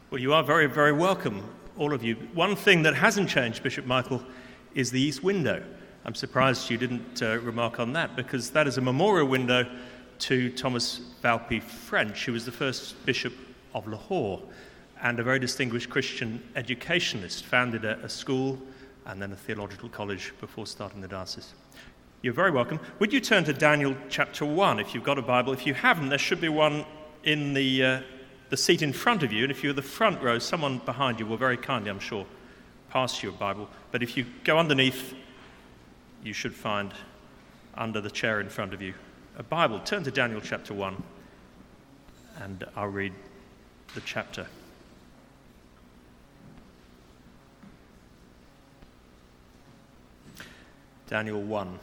Well, you are very, very welcome, all of you. One thing that hasn't changed, Bishop Michael, is the east window. I'm surprised you didn't remark on that, because that is a memorial window to Thomas Valpy French, who was the first bishop of Lahore and a very distinguished Christian educationalist, founded a school and then a theological college before starting the diocese. You're very welcome. Would you turn to Daniel chapter 1 if you've got a Bible? If you haven't, there should be one in the seat in front of you, and if you're the front row, someone behind you will very kindly, I'm sure, pass you a Bible. But if you go underneath, you should find under the chair in front of you a Bible. Turn to Daniel chapter 1, and I'll read the chapter. Daniel 1.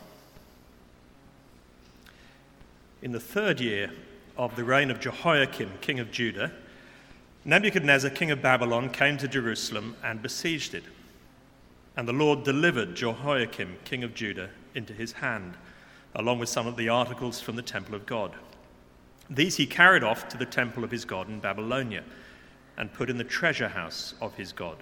In the third year of the reign of Jehoiakim, king of Judah, Nebuchadnezzar, king of Babylon, came to Jerusalem and besieged it. And the Lord delivered Jehoiakim, king of Judah, into his hand, along with some of the articles from the temple of God. These he carried off to the temple of his God in Babylonia and put in the treasure house of his God.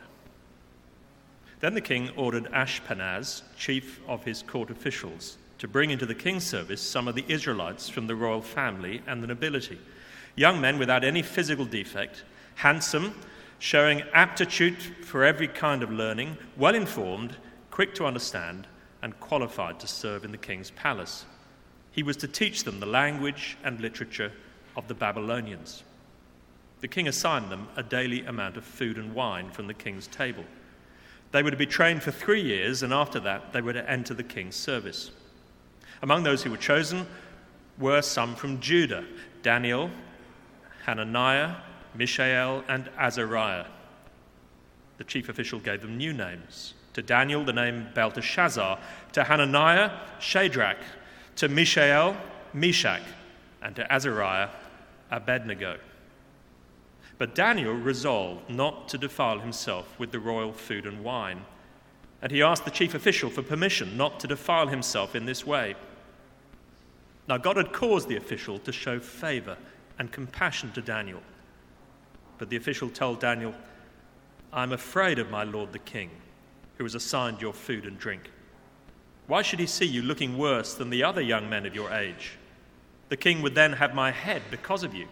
Then the king ordered Ashpenaz, chief of his court officials, to bring into the king's service some of the Israelites from the royal family and the nobility, young men without any physical defect, handsome, showing aptitude for every kind of learning, well-informed, quick to understand, and qualified to serve in the king's palace. He was to teach them the language and literature of the Babylonians. The king assigned them a daily amount of food and wine from the king's table. They were to be trained for 3 years, and after that they were to enter the king's service. Among those who were chosen were some from Judah: Daniel, Hananiah, Mishael, and Azariah. The chief official gave them new names. To Daniel, the name Belteshazzar; to Hananiah, Shadrach; to Mishael, Meshach; and to Azariah, Abednego. But Daniel resolved not to defile himself with the royal food and wine, and he asked the chief official for permission not to defile himself in this way. Now God had caused the official to show favor and compassion to Daniel. But the official told Daniel, "I'm afraid of my lord the king, who has assigned your food and drink. Why should he see you looking worse than the other young men of your age? The king would then have my head because of you."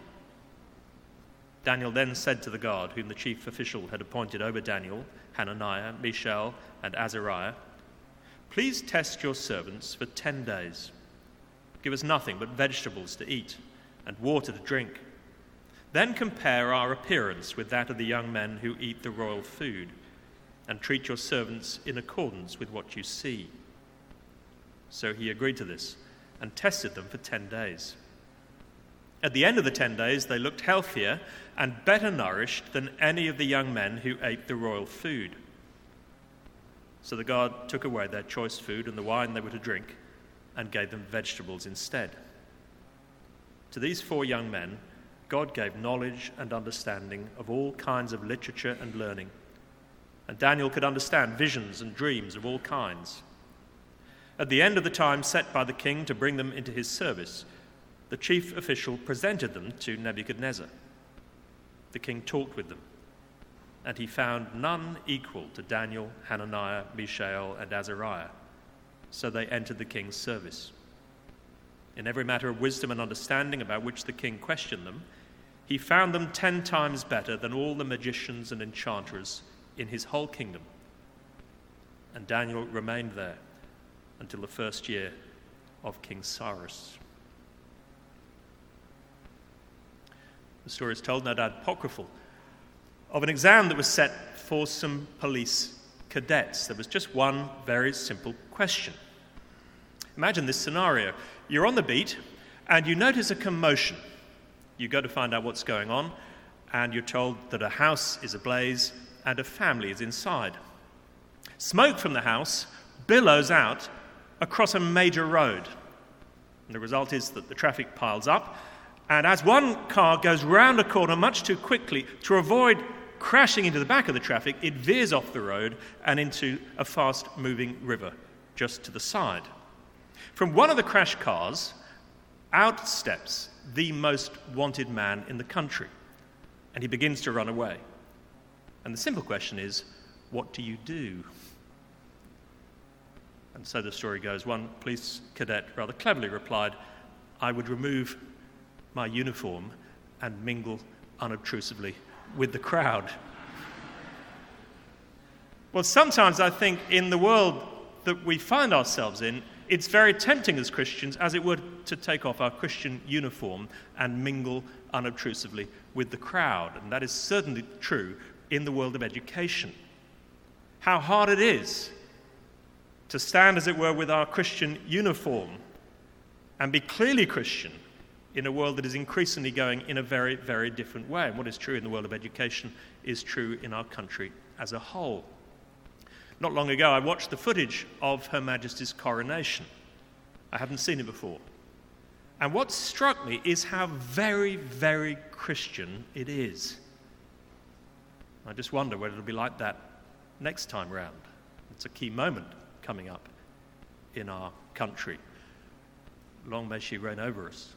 Daniel then said to the guard, whom the chief official had appointed over Daniel, Hananiah, Mishael, and Azariah, "Please test your servants for 10 days. Give us nothing but vegetables to eat and water to drink. Then compare our appearance with that of the young men who eat the royal food, and treat your servants in accordance with what you see." So he agreed to this and tested them for 10 days. At the end of the 10 days, they looked healthier and better nourished than any of the young men who ate the royal food. So the guard took away their choice food and the wine they were to drink and gave them vegetables instead. To these 4 young men, God gave knowledge and understanding of all kinds of literature and learning, and Daniel could understand visions and dreams of all kinds. At the end of the time set by the king to bring them into his service, the chief official presented them to Nebuchadnezzar. The king talked with them, and he found none equal to Daniel, Hananiah, Mishael, and Azariah, so they entered the king's service. In every matter of wisdom and understanding about which the king questioned them, he found them 10 times better than all the magicians and enchanters in his whole kingdom. And Daniel remained there until the first year of King Cyrus. The story is told, no doubt apocryphal, of an exam that was set for some police cadets. There was just one very simple question. Imagine this scenario. You're on the beat and you notice a commotion. You go to find out what's going on, and you're told that a house is ablaze and a family is inside. Smoke from the house billows out across a major road. And the result is that the traffic piles up, and as one car goes round a corner much too quickly to avoid crashing into the back of the traffic, it veers off the road and into a fast-moving river just to the side. From one of the crashed cars, out steps the most wanted man in the country, and he begins to run away. And the simple question is, what do you do? And so the story goes, one police cadet rather cleverly replied, I would remove my uniform and mingle unobtrusively with the crowd. Well, sometimes I think in the world that we find ourselves in, it's very tempting as Christians, as it were, to take off our Christian uniform and mingle unobtrusively with the crowd. And that is certainly true in the world of education. How hard it is to stand, as it were, with our Christian uniform and be clearly Christian in a world that is increasingly going in a very, very different way. And what is true in the world of education is true in our country as a whole. Not long ago, I watched the footage of Her Majesty's coronation. I hadn't seen it before. And what struck me is how very, very Christian it is. I just wonder whether it'll be like that next time round. It's a key moment coming up in our country. Long may she reign over us.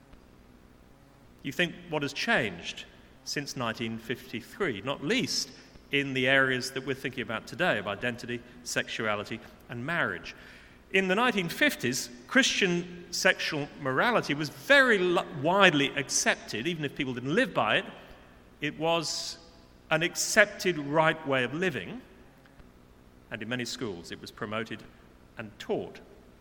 You think what has changed since 1953, not least in the areas that we're thinking about today of identity, sexuality, and marriage. In the 1950s, Christian sexual morality was very widely accepted, even if people didn't live by it. It was an accepted right way of living, and in many schools it was promoted and taught.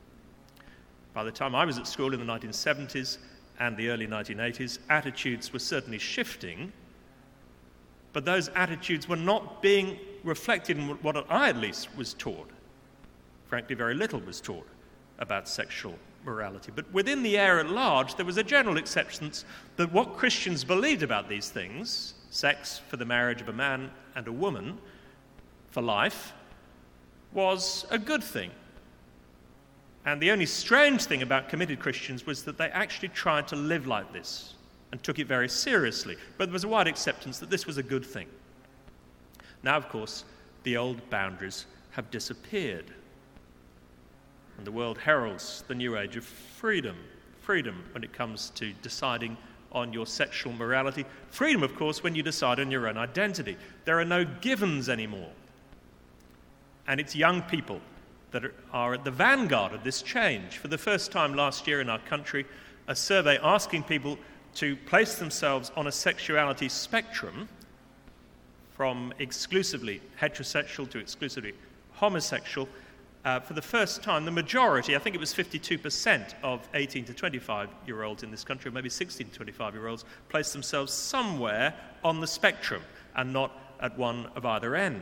By the time I was at school in the 1970s and the early 1980s, attitudes were certainly shifting, but those attitudes were not being reflected in what I at least was taught. Frankly, very little was taught about sexual morality. But within the air at large, there was a general acceptance that what Christians believed about these things, sex for the marriage of a man and a woman for life, was a good thing. And the only strange thing about committed Christians was that they actually tried to live like this and took it very seriously. But there was a wide acceptance that this was a good thing. Now, of course, the old boundaries have disappeared. And the world heralds the new age of freedom. Freedom when it comes to deciding on your sexual morality. Freedom, of course, when you decide on your own identity. There are no givens anymore. And it's young people that are at the vanguard of this change. For the first time last year in our country, a survey asking people to place themselves on a sexuality spectrum from exclusively heterosexual to exclusively homosexual. For the first time, the majority, I think it was 52% of 18 to 25-year-olds in this country, or maybe 16 to 25-year-olds, placed themselves somewhere on the spectrum and not at one of either end.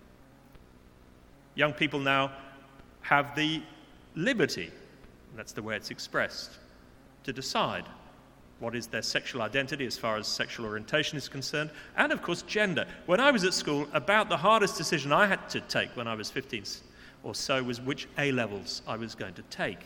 Young people now have the liberty, that's the way it's expressed, to decide what is their sexual identity as far as sexual orientation is concerned, and of course gender. When I was at school, about the hardest decision I had to take when I was 15 or so was which A-levels I was going to take.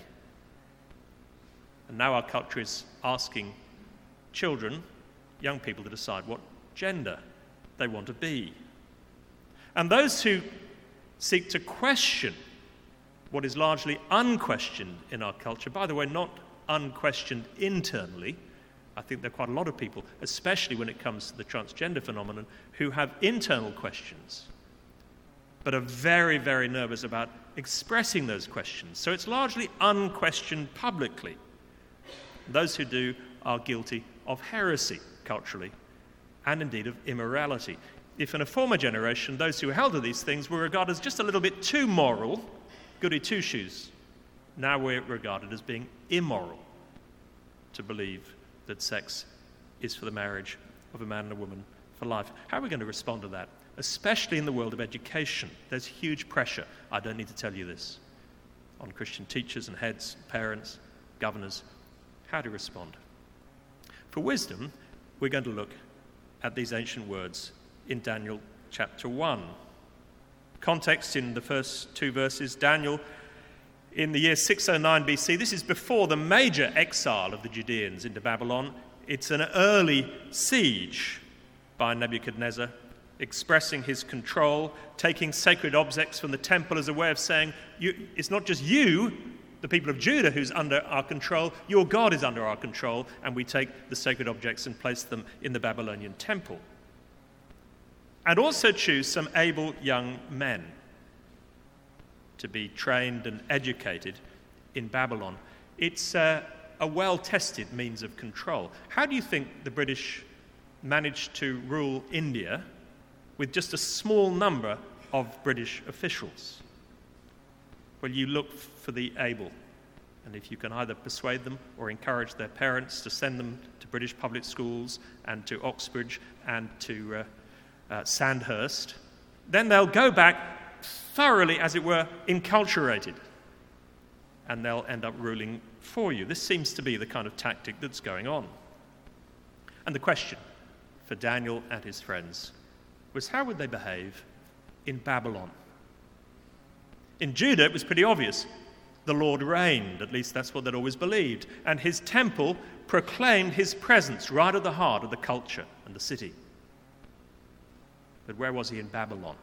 And now our culture is asking children, young people, to decide what gender they want to be. And those who seek to question what is largely unquestioned in our culture, by the way, not unquestioned internally. I think there are quite a lot of people, especially when it comes to the transgender phenomenon, who have internal questions, but are very, very nervous about expressing those questions. So it's largely unquestioned publicly. Those who do are guilty of heresy culturally, and indeed of immorality. If in a former generation, those who held to these things were regarded as just a little bit too moral, goody two-shoes, now we're regarded as being immoral to believe that sex is for the marriage of a man and a woman for life. How are we going to respond to that? Especially in the world of education. There's huge pressure, I don't need to tell you this, on Christian teachers and heads, parents, governors, how to respond. For wisdom, we're going to look at these ancient words in Daniel chapter 1. Context in the first two verses, Daniel in the year 609 BC, this is before the major exile of the Judeans into Babylon. It's an early siege by Nebuchadnezzar, expressing his control, taking sacred objects from the temple as a way of saying, it's not just you, the people of Judah, who's under our control, your God is under our control, and we take the sacred objects and place them in the Babylonian temple. and also choose some able young men to be trained and educated in Babylon. It's a well-tested means of control. How do you think the British managed to rule India with just a small number of British officials? Well, you look for the able. And if you can either persuade them or encourage their parents to send them to British public schools and to Oxbridge and to Sandhurst, then they'll go back thoroughly, as it were, enculturated. And they'll end up ruling for you. This seems to be the kind of tactic that's going on. And the question for Daniel and his friends was, how would they behave in Babylon? In Judah, it was pretty obvious. The Lord reigned, at least that's what they'd always believed, and his temple proclaimed his presence right at the heart of the culture and the city. But where was he in Babylon?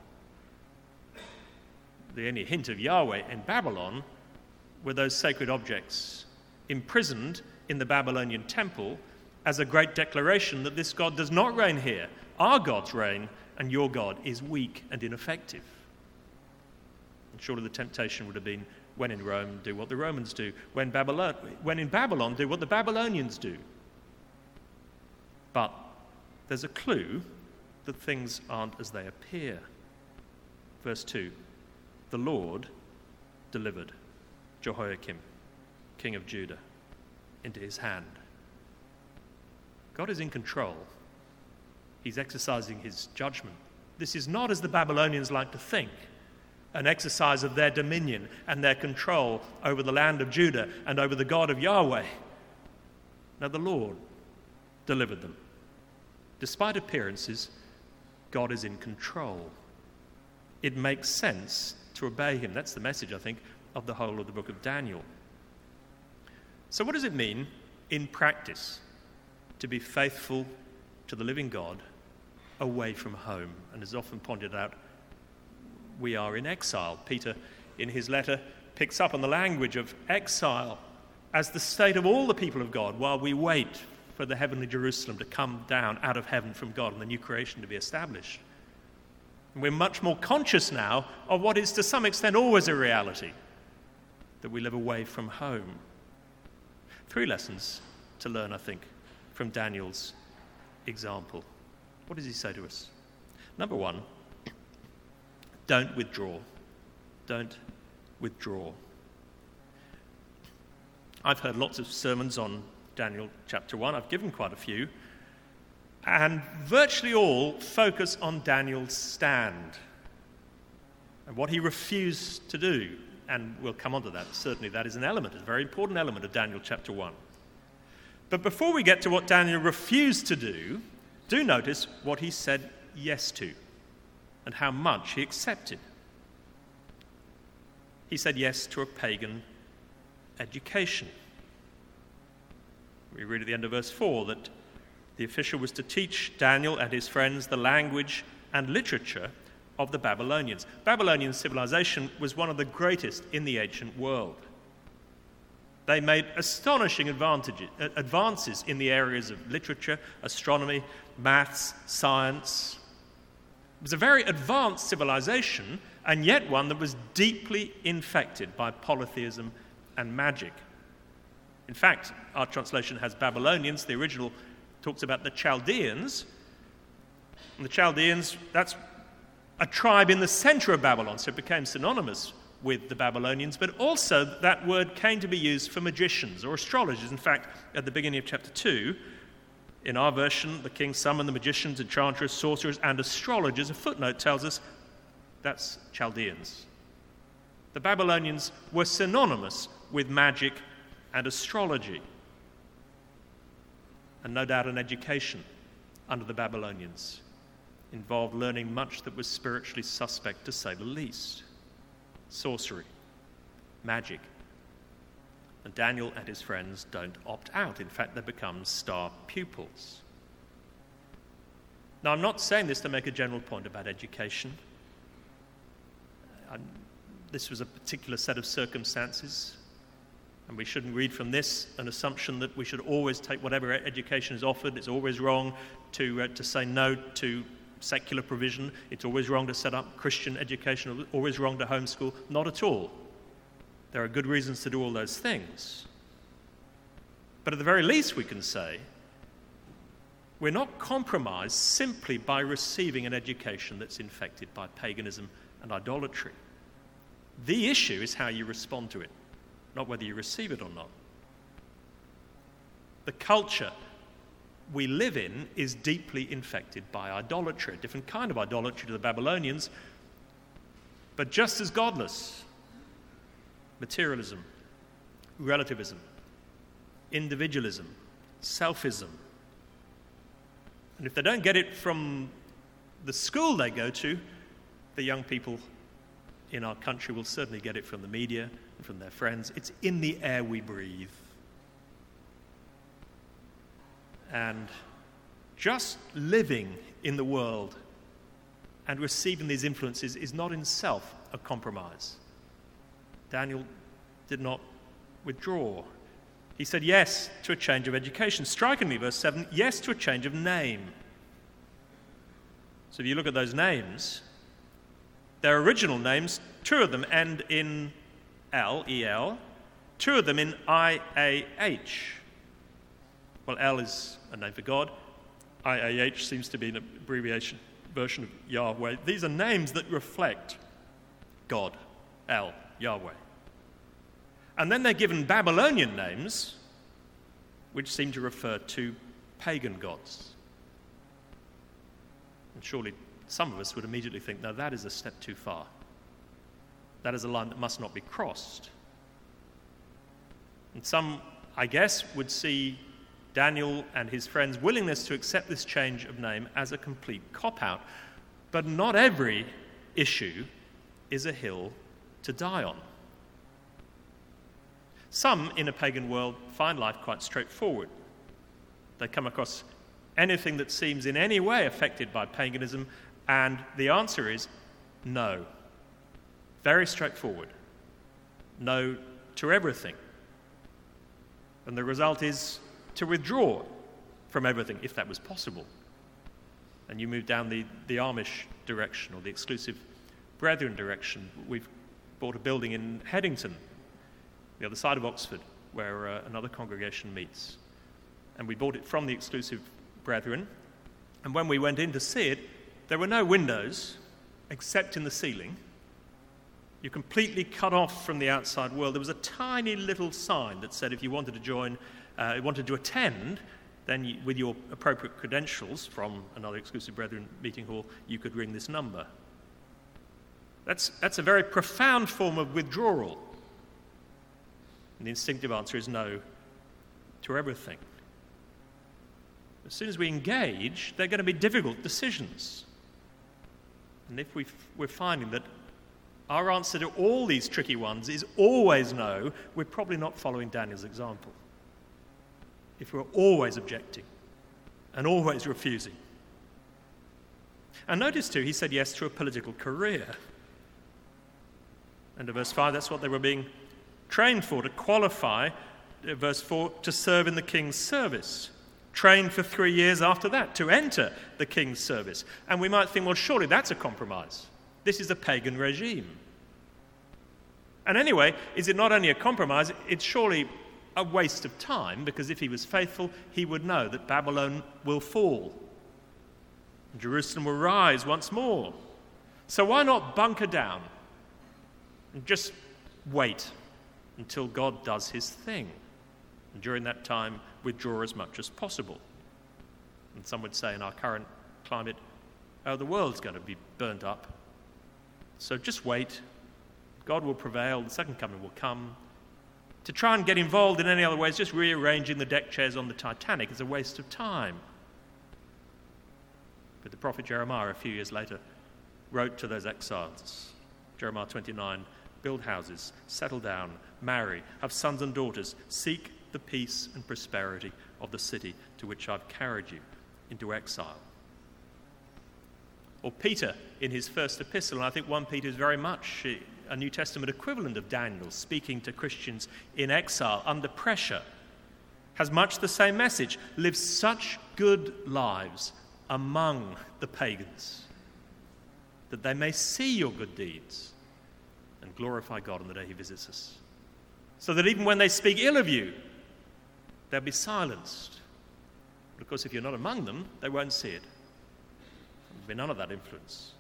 The only hint of Yahweh in Babylon were those sacred objects imprisoned in the Babylonian temple as a great declaration that this God does not reign here. Our gods reign, and your God is weak and ineffective. And surely the temptation would have been, when in Rome, do what the Romans do. When in Babylon, do what the Babylonians do. But there's a clue that things aren't as they appear. Verse 2, the Lord delivered Jehoiakim, king of Judah, into his hand. God is in control. He's exercising his judgment. This is not, as the Babylonians like to think, an exercise of their dominion and their control over the land of Judah and over the God of Yahweh. No, the Lord delivered them. Despite appearances, God is in control. It makes sense to obey him. That's the message, I think, of the whole of the book of Daniel. So what does it mean in practice to be faithful to the living God away from home? And as often pointed out, we are in exile. Peter, in his letter, picks up on the language of exile as the state of all the people of God while we wait for the heavenly Jerusalem to come down out of heaven from God and the new creation to be established. And we're much more conscious now of what is to some extent always a reality, that we live away from home. 3 lessons to learn, I think, from Daniel's example. What does he say to us? Number 1, don't withdraw. Don't withdraw. I've heard lots of sermons on Daniel chapter 1. I've given quite a few. And virtually all focus on Daniel's stand and what he refused to do. And we'll come on to that. Certainly that is an element, a very important element of Daniel chapter 1. But before we get to what Daniel refused to do notice what he said yes to and how much he accepted. He said yes to a pagan education. We read at the end of verse 4 that the official was to teach Daniel and his friends the language and literature of the Babylonians. Babylonian civilization was one of the greatest in the ancient world. They made astonishing advances in the areas of literature, astronomy, maths, science. It was a very advanced civilization, and yet one that was deeply infected by polytheism and magic. In fact, our translation has Babylonians. The original talks about the Chaldeans. And the Chaldeans, that's a tribe in the center of Babylon, so it became synonymous with the Babylonians, but also that word came to be used for magicians or astrologers. In fact, at the beginning of chapter 2, in our version, the king summoned the magicians, enchanters, sorcerers, and astrologers. A footnote tells us that's Chaldeans. The Babylonians were synonymous with magic and astrology. And no doubt an education under the Babylonians involved learning much that was spiritually suspect, to say the least. Sorcery, magic. And Daniel and his friends don't opt out. In fact, they become star pupils. Now, I'm not saying this to make a general point about education. This was a particular set of circumstances, and we shouldn't read from this an assumption that we should always take whatever education is offered. It's always wrong to say no to secular provision. It's always wrong to set up Christian education, always wrong to homeschool. Not at all. There are good reasons to do all those things. But at the very least we can say, we're not compromised simply by receiving an education that's infected by paganism and idolatry. The issue is how you respond to it, not whether you receive it or not. The culture we live in is deeply infected by idolatry, a different kind of idolatry to the Babylonians, but just as godless. Materialism, relativism, individualism, selfism. And if they don't get it from the school they go to, the young people in our country will certainly get it from the media and from their friends. It's in the air we breathe. And just living in the world and receiving these influences is not in itself a compromise. Daniel did not withdraw. He said yes to a change of education. Strikingly, verse 7, yes to a change of name. So if you look at those names, their original names, two of them end in L, E-L, two of them in I-A-H. Well, L is a name for God. I-A-H seems to be an abbreviation version of Yahweh. These are names that reflect God, El, Yahweh. And then they're given Babylonian names, which seem to refer to pagan gods. And surely some of us would immediately think, no, that is a step too far. That is a line that must not be crossed. And some, I guess, would see Daniel and his friends' willingness to accept this change of name as a complete cop-out. But not every issue is a hill to die on. Some in a pagan world find life quite straightforward. They come across anything that seems in any way affected by paganism, and the answer is no. Very straightforward. No to everything. And the result is to withdraw from everything, if that was possible. And you move down the Amish direction or the exclusive Brethren direction. We've bought a building in Headington, the other side of Oxford, where another congregation meets. And we bought it from the exclusive Brethren. And when we went in to see it, there were no windows except in the ceiling. You're completely cut off from the outside world. There was a tiny little sign that said if you wanted to join, wanted to attend, then you, with your appropriate credentials from another exclusive Brethren meeting hall, you could ring this number. That's a very profound form of withdrawal. And the instinctive answer is no to everything. As soon as we engage, they're going to be difficult decisions. And if we're finding that our answer to all these tricky ones is always no, we're probably not following Daniel's example. If we're always objecting and always refusing. And notice too, he said yes to a political career. And in verse 5, that's what they were being trained for, to qualify, verse 4, to serve in the king's service. Trained for 3 years after that to enter the king's service. And we might think, well, surely that's a compromise. This is a pagan regime. And anyway, is it not only a compromise, it's surely a waste of time, because if he was faithful, he would know that Babylon will fall. And Jerusalem will rise once more. So why not bunker down and just wait until God does his thing? And during that time, withdraw as much as possible. And some would say in our current climate, oh, the world's going to be burnt up. So just wait. God will prevail. The second coming will come. To try and get involved in any other ways, just rearranging the deck chairs on the Titanic, is a waste of time. But the prophet Jeremiah, a few years later, wrote to those exiles, Jeremiah 29, build houses, settle down, marry, have sons and daughters, seek the peace and prosperity of the city to which I've carried you into exile. Or Peter in his first epistle, and I think 1 Peter is very much a New Testament equivalent of Daniel, speaking to Christians in exile under pressure, has much the same message. Live such good lives among the pagans, that they may see your good deeds and glorify God on the day he visits us. So that even when they speak ill of you, they'll be silenced. Because if you're not among them, they won't see it. There'll be none of that influence.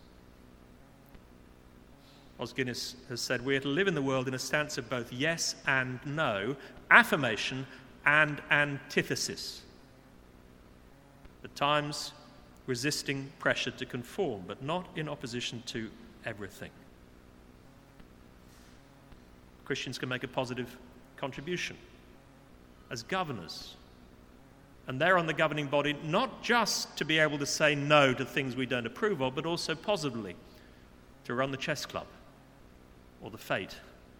Os Guinness has said, we are to live in the world in a stance of both yes and no, affirmation and antithesis. At times, resisting pressure to conform, but not in opposition to everything. Christians can make a positive contribution as governors. And they're on the governing body not just to be able to say no to things we don't approve of, but also positively to run the chess club or the fete.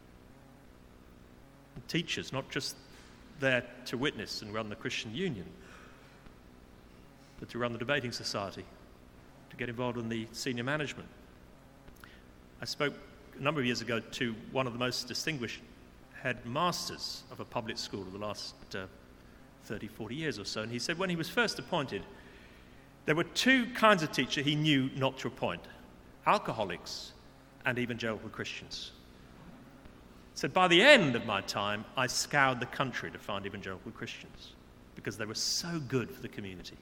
And teachers, not just there to witness and run the Christian Union, but to run the debating society, to get involved in the senior management. I spoke a number of years ago to one of the most distinguished headmasters of a public school of the last 30, 40 years or so, and he said when he was first appointed, there were two kinds of teacher he knew not to appoint: alcoholics and evangelical Christians. He said, by the end of my time, I scoured the country to find evangelical Christians because they were so good for the community.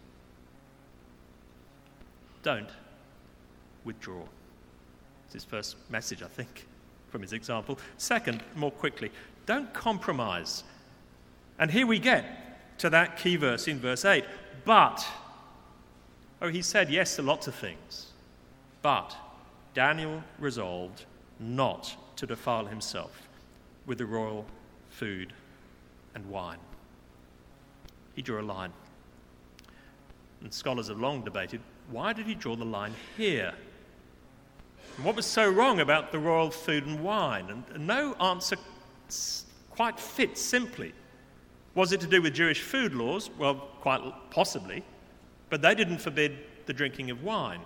Don't withdraw. It's his first message, I think, from his example. Second, more quickly, don't compromise. And here we get to that key verse in verse 8. But, he said yes to lots of things. But Daniel resolved not to defile himself with the royal food and wine. He drew a line. And scholars have long debated, why did he draw the line here? And what was so wrong about the royal food and wine? And no answer quite fits simply. Was it to do with Jewish food laws? Well, quite possibly. But they didn't forbid the drinking of wine.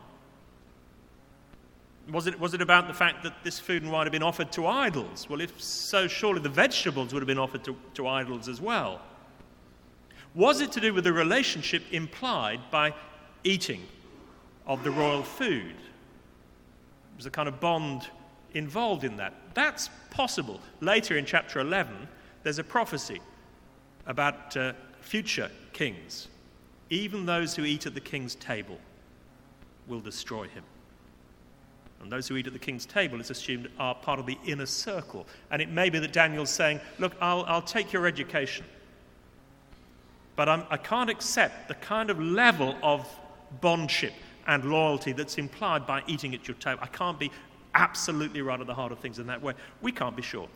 Was it about the fact that this food and wine had been offered to idols? Well, if so, surely the vegetables would have been offered to idols as well. Was it to do with the relationship implied by eating of the royal food? There was a kind of bond involved in that. That's possible. Later in chapter 11, there's a prophecy about future kings. Even those who eat at the king's table will destroy him. And those who eat at the king's table, it's assumed, are part of the inner circle. And it may be that Daniel's saying, look, I'll take your education, but I can't accept the kind of level of bondship and loyalty that's implied by eating at your table. I can't be absolutely right at the heart of things in that way. We can't be sure.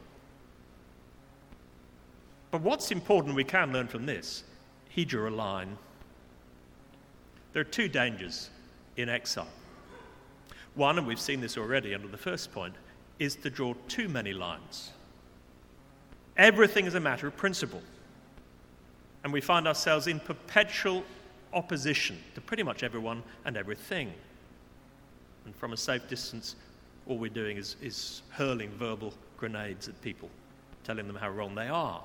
But what's important we can learn from this, he drew a line. There are two dangers in exile. One, and we've seen this already under the first point, is to draw too many lines. Everything is a matter of principle. And we find ourselves in perpetual opposition to pretty much everyone and everything. And from a safe distance, all we're doing is hurling verbal grenades at people, telling them how wrong they are.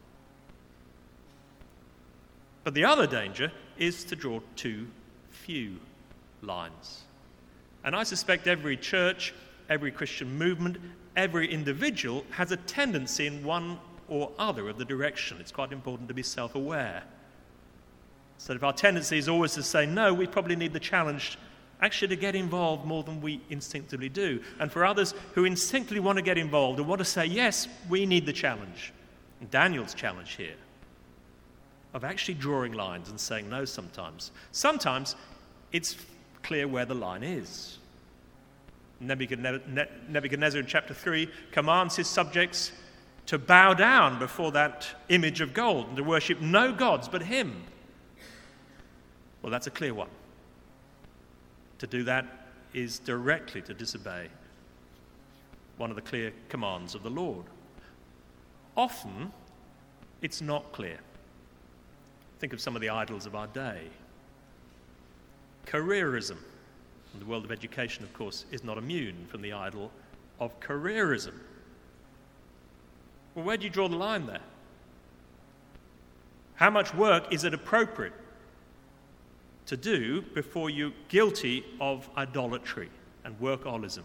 But the other danger is to draw too few lines. And I suspect every church, every Christian movement, every individual has a tendency in one or other of the direction. It's quite important to be self-aware. So if our tendency is always to say no, we probably need the challenge actually to get involved more than we instinctively do. And for others who instinctively want to get involved and want to say yes, we need the challenge. And Daniel's challenge here of actually drawing lines and saying no sometimes. Sometimes it's clear where the line is. Nebuchadnezzar in chapter 3 commands his subjects to bow down before that image of gold and to worship no gods but him. Well, that's a clear one. To do that is directly to disobey one of the clear commands of the Lord. Often, it's not clear. Think of some of the idols of our day. Careerism. And the world of education, of course, is not immune from the idol of careerism. Well, where do you draw the line there? How much work is it appropriate to do before you're guilty of idolatry and workaholism?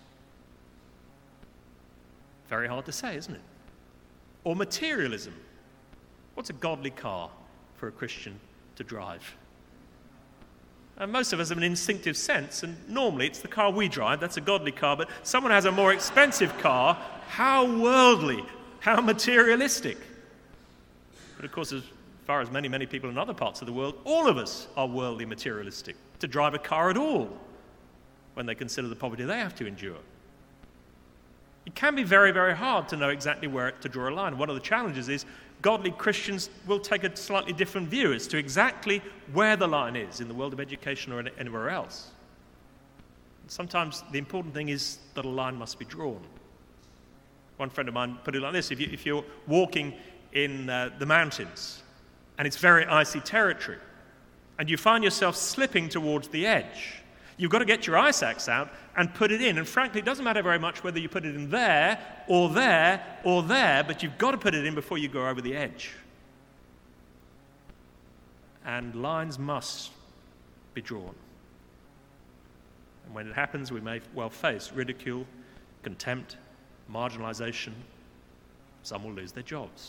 Very hard to say, isn't it? Or materialism. What's a godly car for a Christian to drive? And most of us have an instinctive sense, and normally it's the car we drive, that's a godly car, but someone has a more expensive car, how worldly, how materialistic. But of course, as far as many, many people in other parts of the world, all of us are worldly materialistic, to drive a car at all when they consider the poverty they have to endure. It can be very, very hard to know exactly where to draw a line. One of the challenges is godly Christians will take a slightly different view as to exactly where the line is in the world of education or anywhere else. Sometimes the important thing is that a line must be drawn. One friend of mine put it like this: if you're walking in the mountains and it's very icy territory and you find yourself slipping towards the edge, you've got to get your ice axe out and put it in. And frankly, it doesn't matter very much whether you put it in there or there or there, but you've got to put it in before you go over the edge. And lines must be drawn. And when it happens, we may well face ridicule, contempt, marginalization. Some will lose their jobs.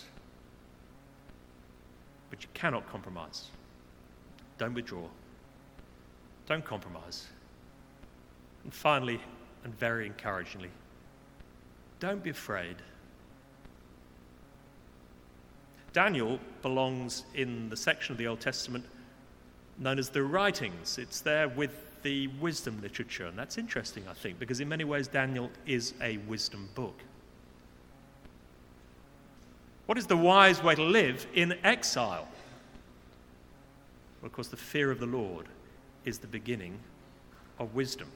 But you cannot compromise. Don't withdraw. Don't compromise. And finally, and very encouragingly, don't be afraid. Daniel belongs in the section of the Old Testament known as the writings. It's there with the wisdom literature, and that's interesting, I think, because in many ways Daniel is a wisdom book. What is the wise way to live in exile? Well, of course, the fear of the Lord is the beginning of wisdom.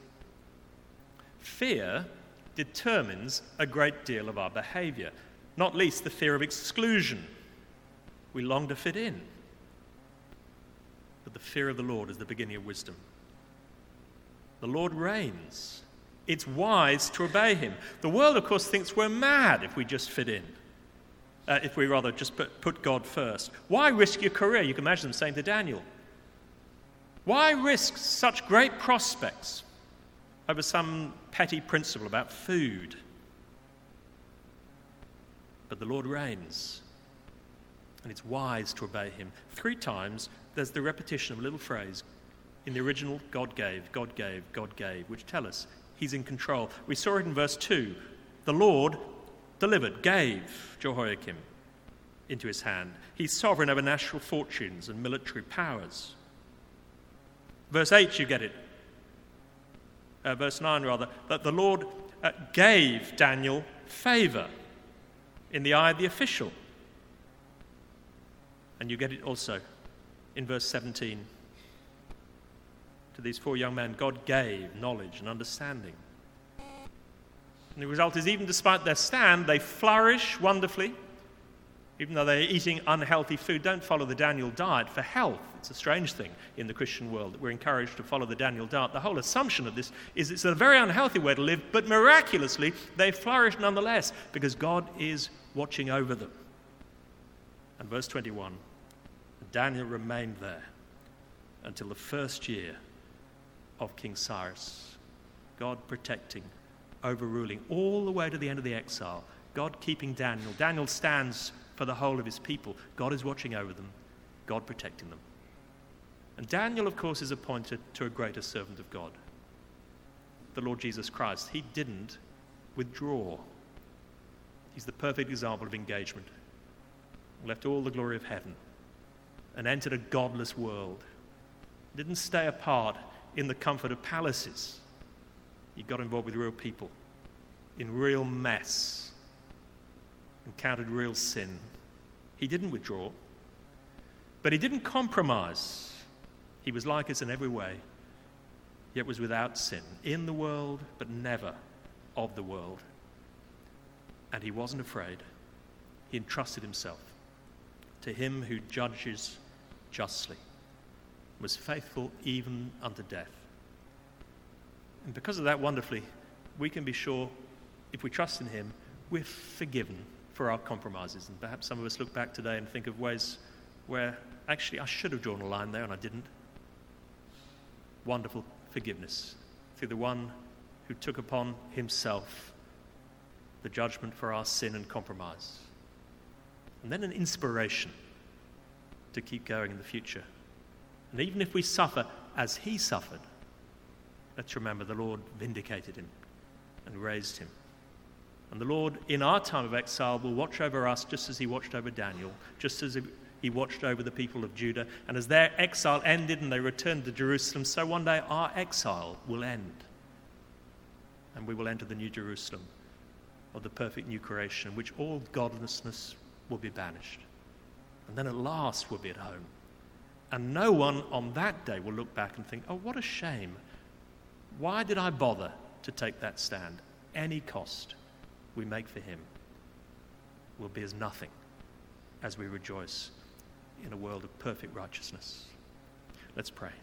Fear determines a great deal of our behavior, not least the fear of exclusion. We long to fit in. But the fear of the Lord is the beginning of wisdom. The Lord reigns. It's wise to obey him. The world, of course, thinks we're mad if we just fit in. If we rather just put God first. Why risk your career? You can imagine them saying to Daniel. Why risk such great prospects over some petty principle about food? But the Lord reigns, and it's wise to obey him. 3 times there's the repetition of a little phrase. In the original, God gave, God gave, God gave, which tell us he's in control. We saw it in verse 2. The Lord delivered, gave Jehoiakim into his hand. He's sovereign over national fortunes and military powers. Verse 8, you get it. Verse 9, rather, that the Lord gave Daniel favor in the eye of the official. And you get it also in verse 17. To these 4 young men, God gave knowledge and understanding. And the result is, even despite their stand, they flourish wonderfully. Even though they're eating unhealthy food, don't follow the Daniel diet for health. It's a strange thing in the Christian world that we're encouraged to follow the Daniel diet. The whole assumption of this is it's a very unhealthy way to live, but miraculously they flourish nonetheless because God is watching over them. And verse 21, Daniel remained there until the first year of King Cyrus. God protecting, overruling, all the way to the end of the exile. God keeping Daniel. Daniel stands for the whole of his people. God is watching over them, God protecting them. And Daniel, of course, is appointed to a greater servant of God, the Lord Jesus Christ. He didn't withdraw. He's the perfect example of engagement. He left all the glory of heaven and entered a godless world. He didn't stay apart in the comfort of palaces. He got involved with real people in real mess, encountered real sin. He didn't withdraw, but he didn't compromise. He was like us in every way, yet was without sin, in the world, but never of the world. And he wasn't afraid. He entrusted himself to him who judges justly, was faithful even unto death. And because of that, wonderfully, we can be sure, if we trust in him, we're forgiven for our compromises. And perhaps some of us look back today and think of ways where actually I should have drawn a line there and I didn't. wonderful forgiveness through the one who took upon himself the judgment for our sin and compromise. And then an inspiration to keep going in the future. And even if we suffer as he suffered, let's remember the Lord vindicated him and raised him. And the Lord, in our time of exile, will watch over us just as he watched over Daniel, just as he watched over the people of Judah. And as their exile ended and they returned to Jerusalem, so one day our exile will end. And we will enter the new Jerusalem of the perfect new creation, in which all godlessness will be banished. And then at last we'll be at home. And no one on that day will look back and think, oh, what a shame. Why did I bother to take that stand? Any cost we make for him will be as nothing as we rejoice in a world of perfect righteousness. Let's pray.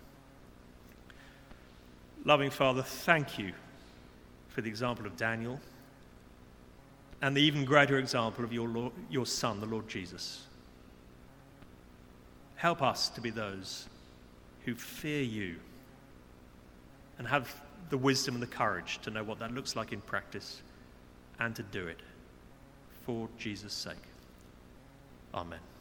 Loving Father, thank you for the example of Daniel and the even greater example of your Son, the Lord Jesus. Help us to be those who fear you and have the wisdom and the courage to know what that looks like in practice and to do it for Jesus' sake. Amen.